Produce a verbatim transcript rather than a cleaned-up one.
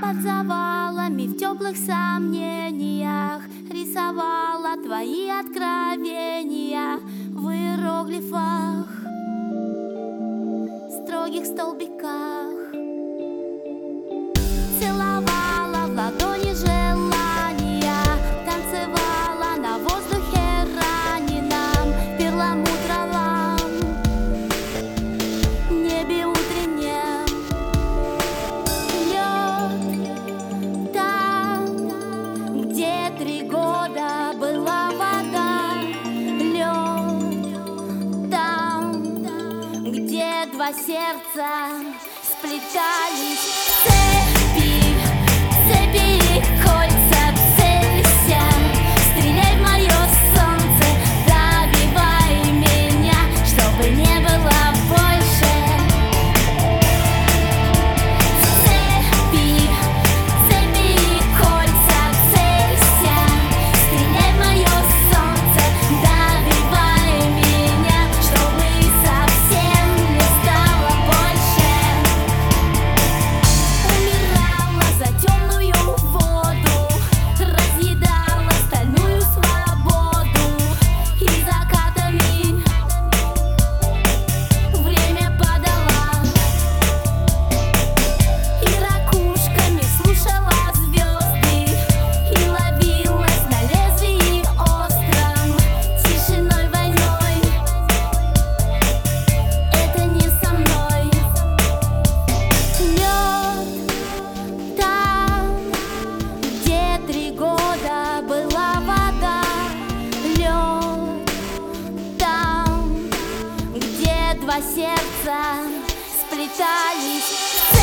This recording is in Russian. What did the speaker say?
Под завалами в теплых сомнениях рисовала твои откровения в иероглифах, строгих столбиках. Целовала в ладони желания, танцевала на воздухе раненом, в перламутровом небе утреннем. Лед там, где три года была вода, лед там, где два сердца сплетались. Цепи, цепи, кольца, целься, стреляй в мое солнце, добивай меня, чтобы не было больше. Цепи, цепи, кольца, целься, стреляй в мое солнце, добивай меня, чтобы совсем не стало больше. Умирала за темную воду, разъедала стальную свободу, и закатами время подала, и ракушками слушала звезды, и ловилась на лезвии остром, тишиной, войной. Это не со мной. Лед там, где три года была вода, лед там, где два сердца сплетались.